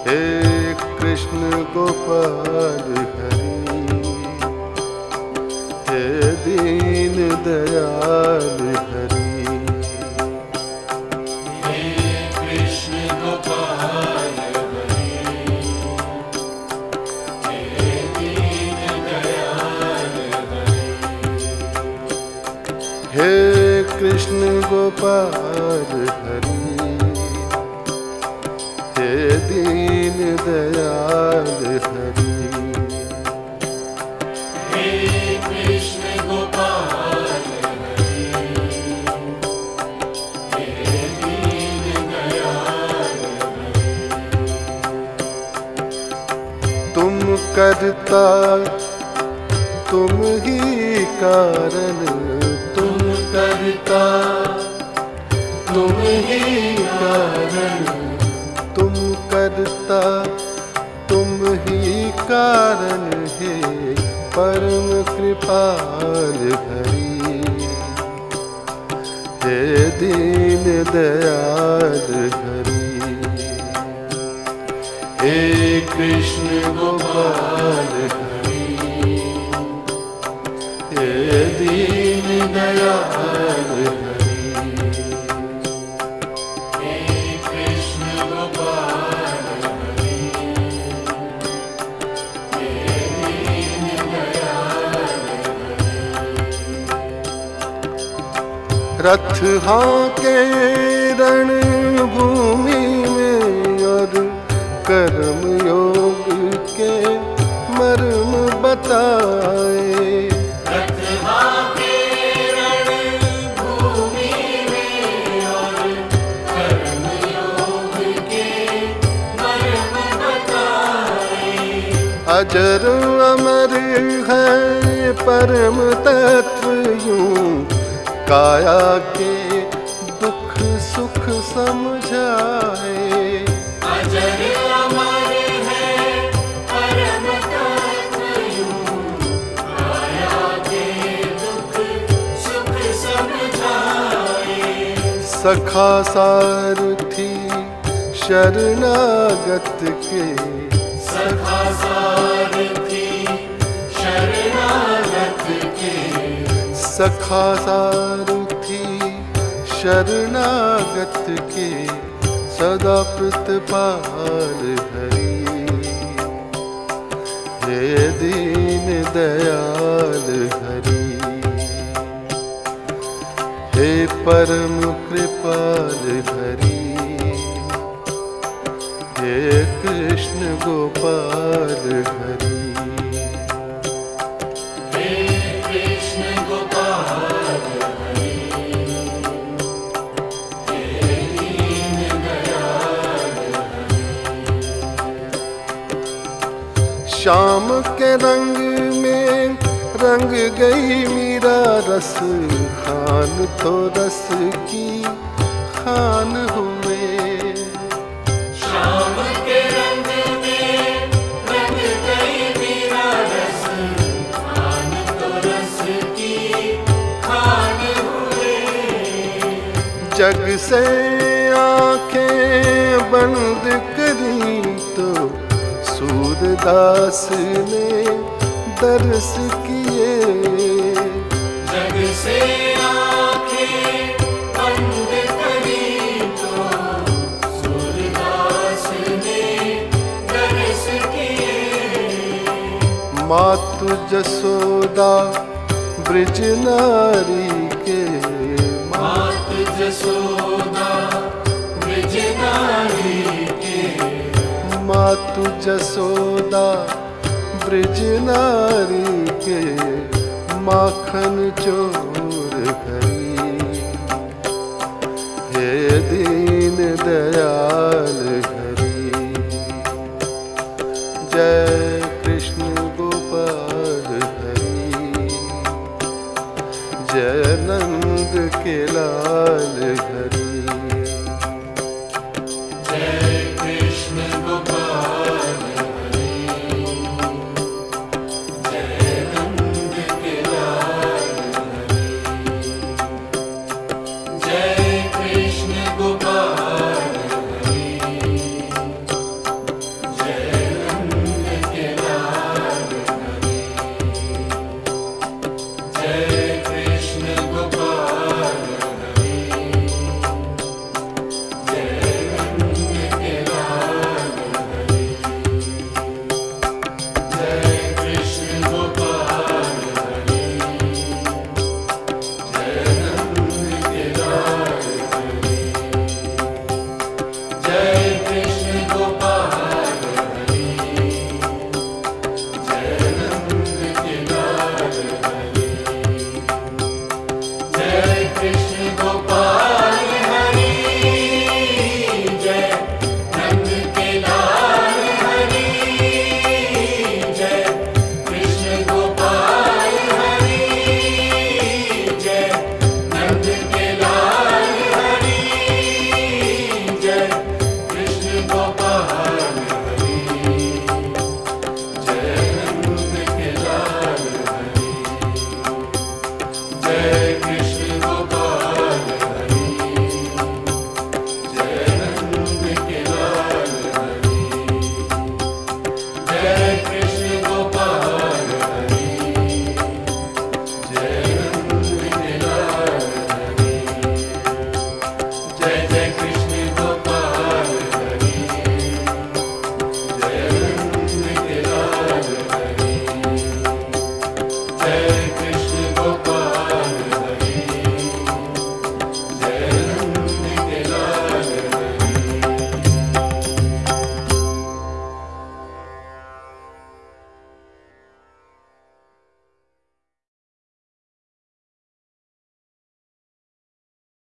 हे कृष्ण गोपाल हरि, हे दीन दयाल हरि। हे कृष्ण गोपाल हरि, हे दीन दयाल हरि। हे कृष्ण गोपाल हरि, हे दीन दयाल हरि। हे कृष्ण गोपाल हरि, हे दीन दयाल हरि। तुम करता तुम ही कारण, तुम करता तुम ही कारण, तुम करता तुम ही कारण, हे परम कृपाल हरि, हे दीन दयाल हरि। हे कृष्ण गोपाल हरि, हे दीन दयाल हरि। हे कृष्ण गोपाल हरि, हे दीन दयाल हरि। रथ हाके रणभूमि में और कर्म योग के मर्म बताए। रथ हाके रणभूमि में और कर्म योग के मर्म बताए। अजर अमर है परम तत्व यूं, काया के दुख सुख समझाए। अजर अमर है परम तत्व यूं, काया के दुख सुख समझाए। सखा सारथी शरणागत के, सखा सारथी शरणागत के। सखा सारथी शरणागत के, सदा प्रतिपाल हरि, हे दीन दयाल हरि। हे परम कृपाल हरि, हे कृष्ण गोपाल हरि। हे कृष्ण गोपाल हरि, हे दीन दयाल हरि। शाम के रंग में रंग गई मीरा रस, खान तो रस की खान हुए। शाम के रंग में रंग गई मीरा रस, खान तो रस की खान हुए। जग से आंखें बंद करी तो सूरदास ने दर्श किए। जग से आंखें बंद करी तो सूरदास ने दर्श किए। मातु जसोदा ब्रज नारी के, मात जसोदा ब्रज नारी के। मातु जसोदा ब्रज नारी के, माखन चोर हरि, हे दीन दयाल हरि। जय कृष्ण गोपाल हरि, जय नंद के लाल हरि। जय कृष्ण गोपाल हरि, जय नंद के लाल हरि। जय कृष्ण गोपाल हरि, जय